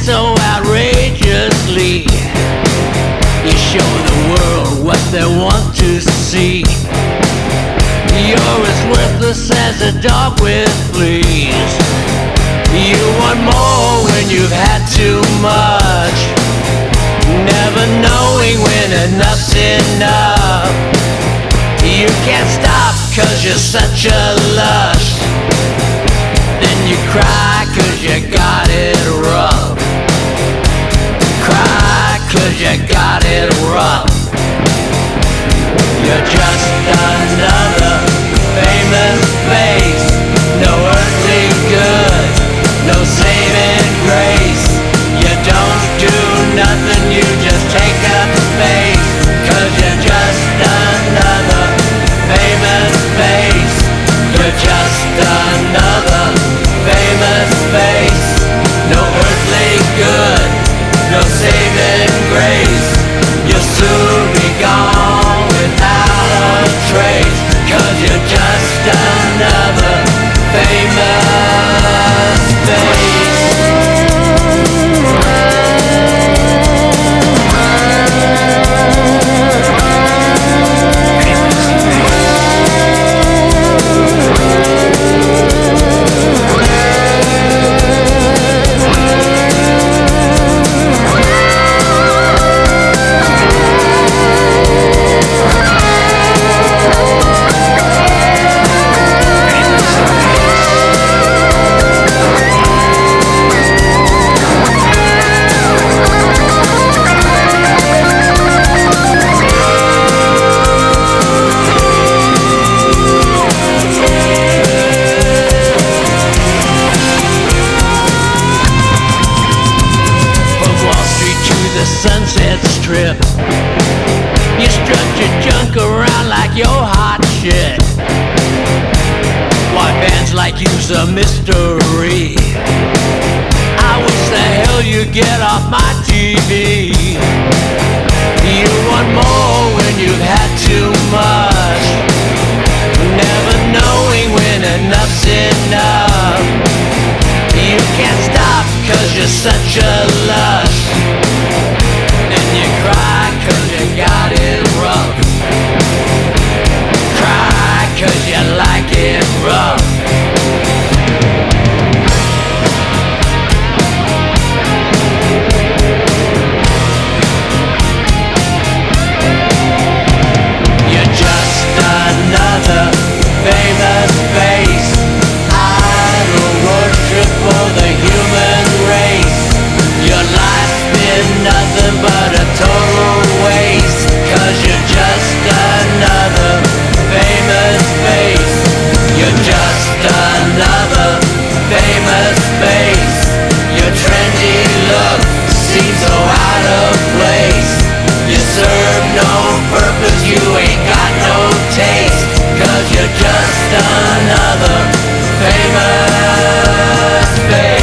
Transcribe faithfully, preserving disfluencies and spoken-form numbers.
so outrageously. You show the world what they want to see. You're as worthless as a dog with fleas. You want more when you've had too much, never knowing when enough's enough. You can't stop cause you're such a lush. Then you cry cause you got it rough. Cry cause you got it rough. You're just another famous face. No earthly good, no saving grace. You don't do nothing, you just take up space. Cause you're just another famous face. You're just another famous face. No earthly good, no saving grace. You'll soon be gone without a trace. Cause you're just another famous face. Sunset Strip, you strut your junk around like you're hot shit. Why bands like you's a mystery. I wish the hell you'd get off my T V. You want more when you've had too much, never knowing when enough's enough. You can't stop cause you're such a lush. You cry cause you got it rough. Cry cause you like it rough. You're just another famous face. Idol worship for the human race. Your life's been nothing but a total waste. Cause you're just another famous face. You're just another famous face. Your trendy look seems so out of place. You serve no purpose, you ain't got no taste. Cause you're just another famous face.